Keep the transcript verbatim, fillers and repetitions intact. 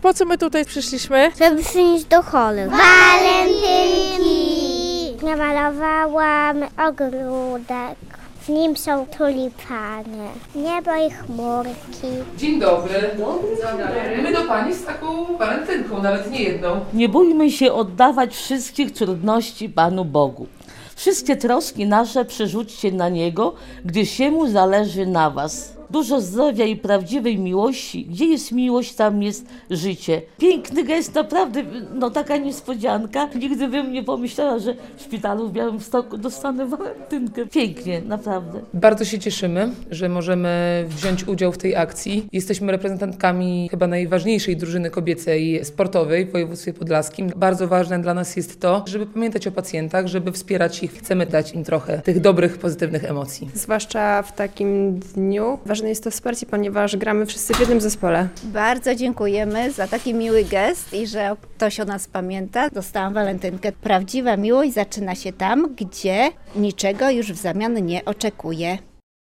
po co my tutaj przyszliśmy? Żeby przynieść do holu. Walentynki! Namalowałam ogródek. W nim są tulipany, niebo i chmurki. Dzień dobry. My do Pani z taką walentynką, nawet nie jedną. Nie bójmy się oddawać wszystkich trudności Panu Bogu. Wszystkie troski nasze przerzućcie na Niego, gdyż Jemu zależy na was. Dużo zdrowia i prawdziwej miłości. Gdzie jest miłość, tam jest życie. Piękny gest, naprawdę, no taka niespodzianka. Nigdy bym nie pomyślała, że w szpitalu w Białymstoku dostanę walentynkę. Pięknie, naprawdę. Bardzo się cieszymy, że możemy wziąć udział w tej akcji. Jesteśmy reprezentantkami chyba najważniejszej drużyny kobiecej sportowej w województwie podlaskim. Bardzo ważne dla nas jest to, żeby pamiętać o pacjentach, żeby wspierać ich. Chcemy dać im trochę tych dobrych, pozytywnych emocji. Zwłaszcza w takim dniu ważne jest to wsparcie, ponieważ gramy wszyscy w jednym zespole. Bardzo dziękujemy za taki miły gest i że ktoś o nas pamięta. Dostałam walentynkę. Prawdziwa miłość zaczyna się tam, gdzie niczego już w zamian nie oczekuję.